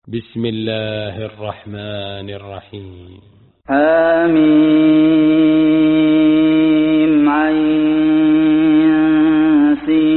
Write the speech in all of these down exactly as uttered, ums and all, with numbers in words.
بسم الله الرحمن الرحيم. حميم عين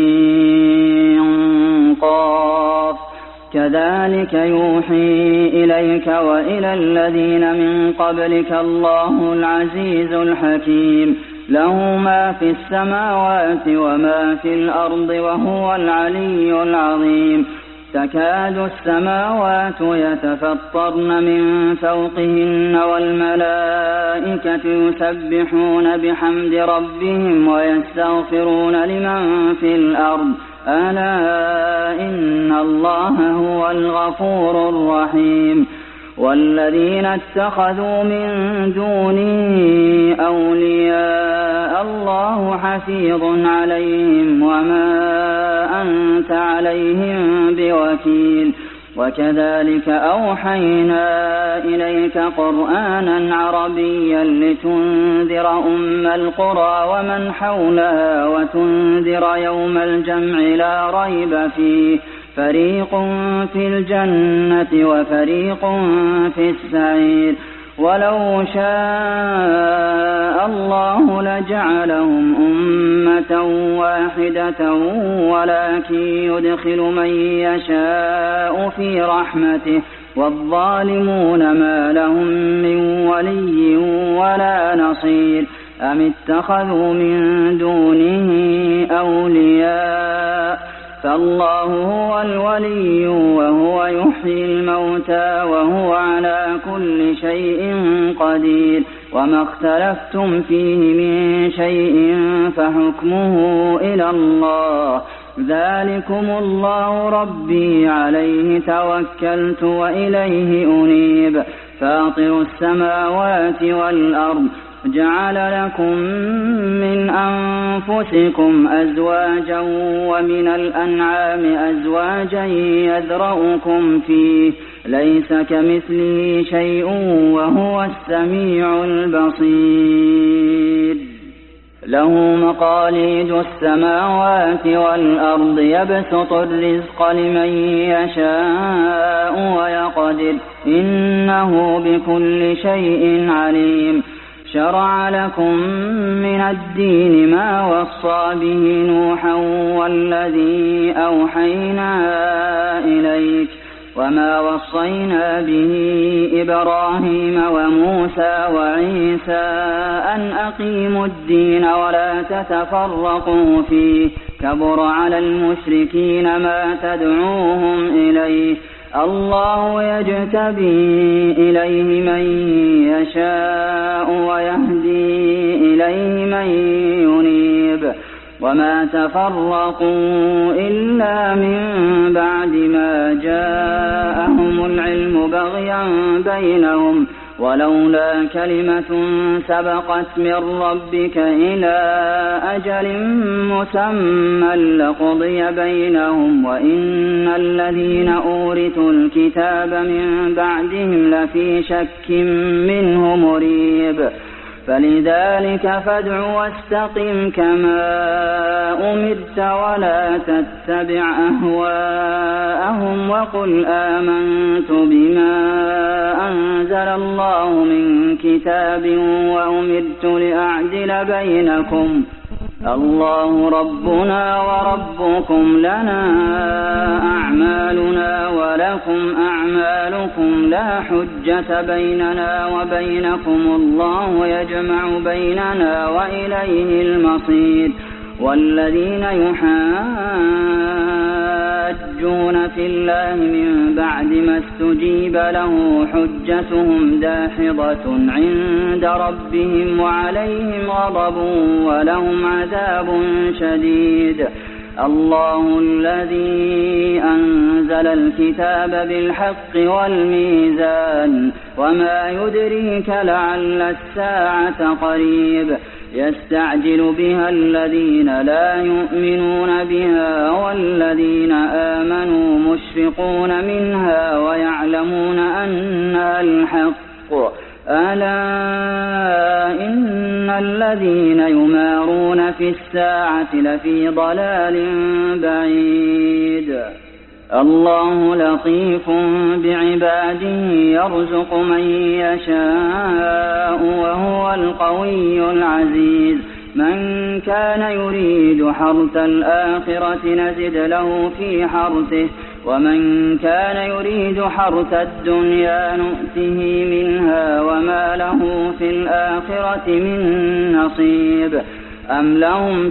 سين قاف كذلك يوحي إليك وإلى الذين من قبلك الله العزيز الحكيم له ما في السماوات وما في الأرض وهو العلي العظيم. تكاد السماوات يتفطرن من فوقهن والملائكة يسبحون بحمد ربهم ويستغفرون لمن في الأرض ألا إن الله هو الغفور الرحيم. والذين اتخذوا من دونه أولياء الله حفيظ عليهم وما أنت عليهم بوكيل. وكذلك أوحينا إليك قرآنا عربيا لتنذر أم القرى ومن حولها وتنذر يوم الجمع لا ريب فيه فريق في الجنة وفريق في السعير. ولو شاء الله لجعلهم أمة واحدة ولكن يدخل من يشاء في رحمته والظالمون ما لهم من ولي ولا نصير. أم اتخذوا من دونه أولياء فالله هو الولي وهو يحيي الموتى وهو على كل شيء قدير. وما اختلفتم فيه من شيء فحكمه إلى الله ذلكم الله ربي عليه توكلت وإليه أنيب. فاطر السماوات والأرض جعل لكم من أنفسكم أزواجا ومن الأنعام أزواجا يذرؤكم فيه ليس كمثله شيء وهو السميع البصير. له مقاليد السماوات والأرض يبسط الرزق لمن يشاء ويقدر إنه بكل شيء عليم. شرع لكم من الدين ما وصى به نوحا والذي أوحينا إليك وما وصينا به إبراهيم وموسى وعيسى أن أقيموا الدين ولا تتفرقوا فيه كبر على المشركين ما تدعوهم إليه. الله يجتبي إليه من يشاء ويهدي إليه من ينيب. وما تفرقوا إلا من بعد ما جاءهم العلم بغيا بينهم ولولا كلمة سبقت من ربك إلى أجل مسمى لقضي بينهم وإن الذين أورثوا الكتاب من بعدهم لفي شك منه مريب. فلذلك فادع واستقم كما أمرت ولا تتبع أهواءهم وقل آمنت بما أنزل الله من كتاب وأمرت لأعدل بينكم الله ربنا وربكم لنا أعمالنا ولكم أعمالكم لا حجة بيننا وبينكم الله يجمع بيننا وإليه المصير. والذين يحاجون في الله من بعد ما استجيب له حجتهم داحضة عند ربهم وعليهم غضب ولهم عذاب شديد. الله الذي أنزل الكتاب بالحق والميزان وما يدريك لعل الساعة قريب. يستعجل بها الذين لا يؤمنون بها والذين آمنوا مشفقون منها ويعلمون أنها الحق ألا إن الذين يمارون في الساعة لفي ضلال بعيد. الله لطيف بعباده يرزق من يشاء وهو القوي العزيز من كان يريد حرث الآخرة نزد له في حرثه ومن كان يريد حرث الدنيا نؤته منها وما له في الآخرة من نصيب أم لهم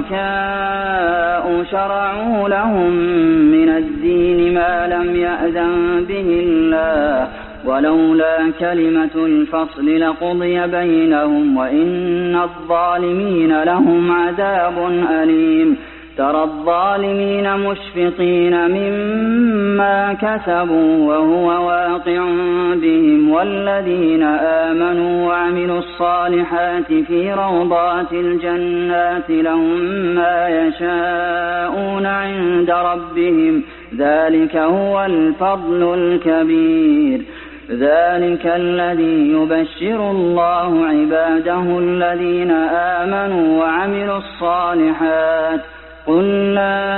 شركاء شرعوا لهم من الدين ما لم يأذن به الله ولولا كلمة الفصل لقضي بينهم وإن الظالمين لهم عذاب أليم ترى الظالمين مشفقين مما كسبوا وهو واقع بهم والذين آمنوا وعملوا الصالحات في روضات الجنات لهم ما يشاءون عند ربهم ذلك هو الفضل الكبير ذلك الذي يبشر الله عباده الذين آمنوا وعملوا الصالحات قل لا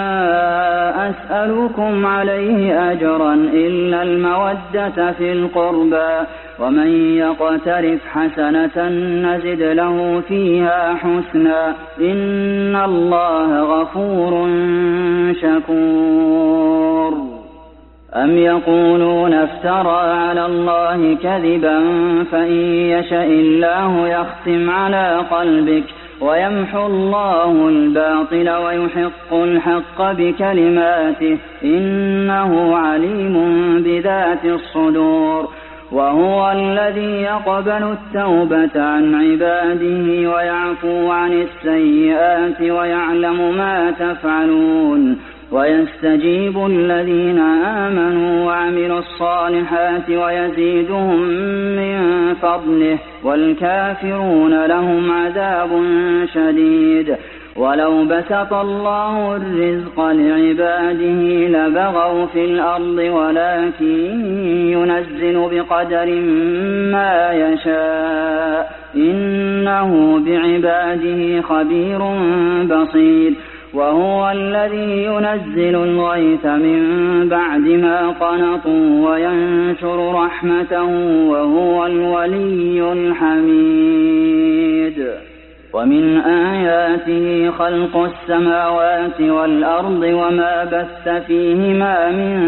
أسألكم عليه أجرا إلا المودة في القربى ومن يقترف حسنة نزد له فيها حسنا إن الله غفور شكور أم يقولون افترى على الله كذبا فإن يشأ الله يختم على قلبك ويمحو الله الباطل ويحق الحق بكلماته إنه عليم بذات الصدور وهو الذي يقبل التوبة عن عباده ويعفو عن السيئات ويعلم ما تفعلون ويستجيب الذين آمنوا وعملوا الصالحات ويزيدهم من فضله والكافرون لهم عذاب شديد ولو بسط الله الرزق لعباده لبغوا في الأرض ولكن ينزل بقدر ما يشاء إنه بعباده خبير بصير وهو الذي ينزل الغيث من بعد ما قنطوا وينشر رحمته وهو الولي الحميد ومن آياته خلق السماوات والأرض وما بث فيهما من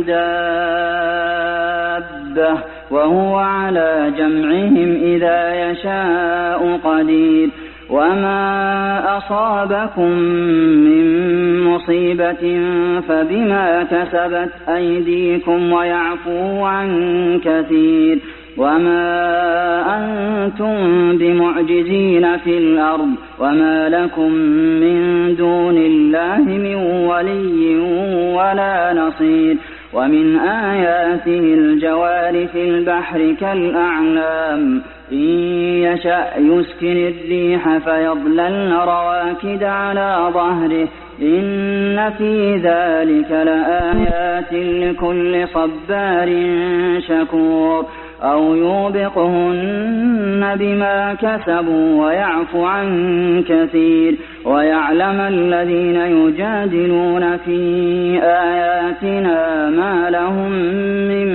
دابة وهو على جمعهم إذا يشاء قدير وما أصابكم من مصيبة فبما كسبت أيديكم ويعفو عن كثير وما أنتم بمعجزين في الأرض وما لكم من دون الله من ولي ولا نصير ومن آياته الجوار في البحر كالأعلام إن يشأ يسكن الريح فيظللن رواكد على ظهره إن في ذلك لآيات لكل صبار شكور أو يوبقهن بما كسبوا ويعفو عن كثير ويعلم الذين يجادلون في آياتنا ما لهم من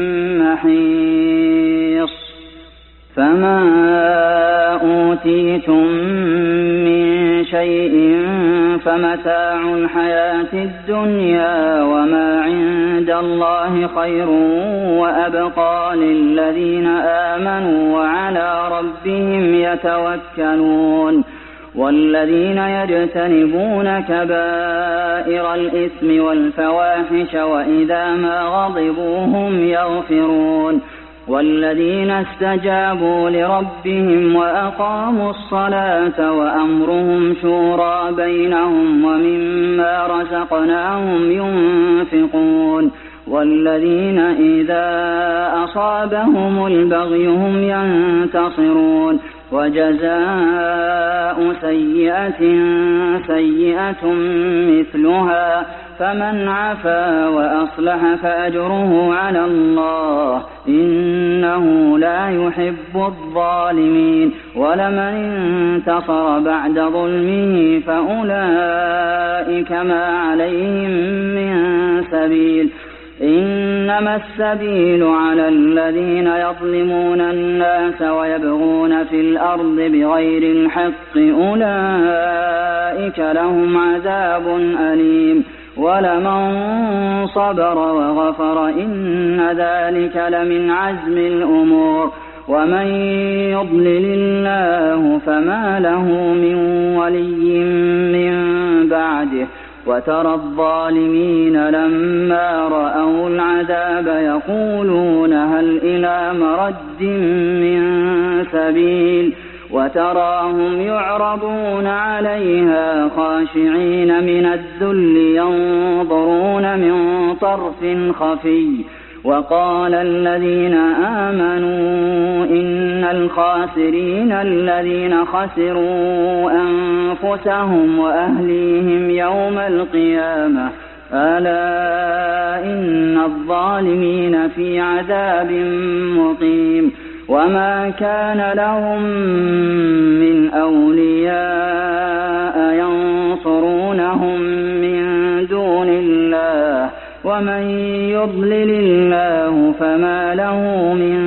محيص فما أوتيتم من شيء فمتاع الحياة الدنيا وما عند الله خير وأبقى للذين آمنوا وعلى ربهم يتوكلون والذين يجتنبون كبائر الإثم والفواحش وإذا ما غضبوا هم يغفرون والذين استجابوا لربهم وأقاموا الصلاة وأمرهم شورى بينهم ومما رزقناهم ينفقون والذين إذا أصابهم البغي هم ينتصرون وجزاء سيئة سيئة مثلها فمن عفا وأصلح فأجره على الله إنه لا يحب الظالمين ولمن انتصر بعد ظلمه فأولئك ما عليهم من سبيل إنما السبيل على الذين يظلمون الناس ويبغون في الأرض بغير الحق أولئك لهم عذاب أليم ولمن صبر وغفر إن ذلك لمن عزم الأمور ومن يضلل الله فما له من ولي من بعده وترى الظالمين لما رأوا العذاب يقولون هل إلى مرد من سبيل وتراهم يعرضون عليها خاشعين من الذل ينظرون من طرف خفي وقال الذين آمنوا إن الخاسرين الذين خسروا أنفسهم وأهليهم يوم القيامة ألا إن الظالمين في عذاب مقيم وما كان لهم من أولياء ينصرونهم من دون الله ومن يضلل الله فما له من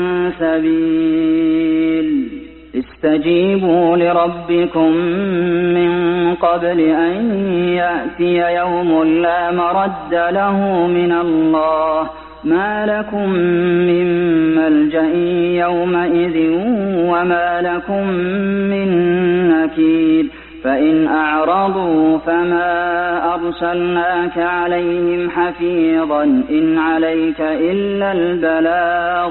سبيل استجيبوا لربكم من قبل أن يأتي يوم لا مرد له من الله ما لكم من ملجأ يومئذ وما لكم من نكير فإن أعرضوا فما أرسلناك عليهم حفيظا إن عليك إلا البلاغ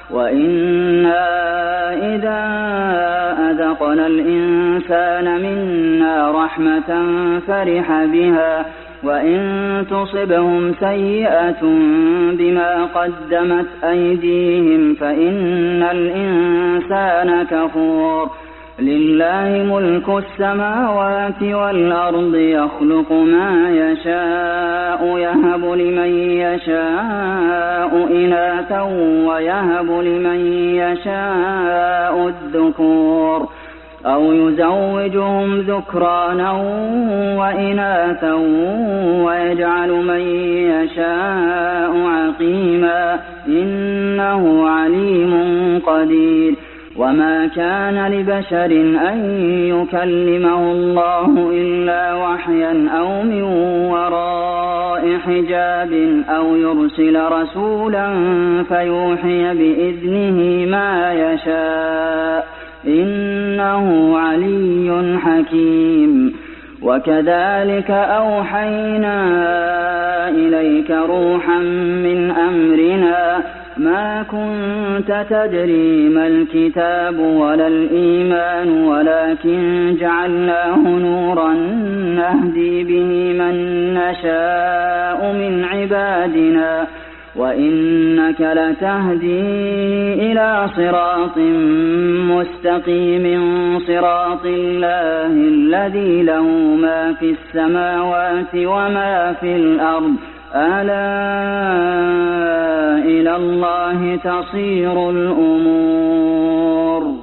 وإنا إذا أذقنا الإنسان منا رحمة فرح بها وإن تصبهم سيئة بما قدمت أيديهم فإن الإنسان كفور لله ملك السماوات والأرض يخلق ما يشاء يهب لمن يشاء إناثا ويهب لمن يشاء الذكور أو يزوجهم ذكرانا وإناثا ويجعل من يشاء عقيما إنه عليم قدير وما كان لبشر أن يكلمه الله إلا وحيا أو من وراء حجاب أو يرسل رسولا فيوحي بإذنه ما يشاء إنه علي حكيم وكذلك أوحينا إليك روحا من أمرنا ما كنت تدري ما الكتاب ولا الإيمان ولكن جعلناه نورا نهدي به من نشاء من عبادنا وإنك لتهدي إلى صراط مستقيم صراط الله الذي له ما في السماوات وما في الأرض ألا إلى الله تصير الأمور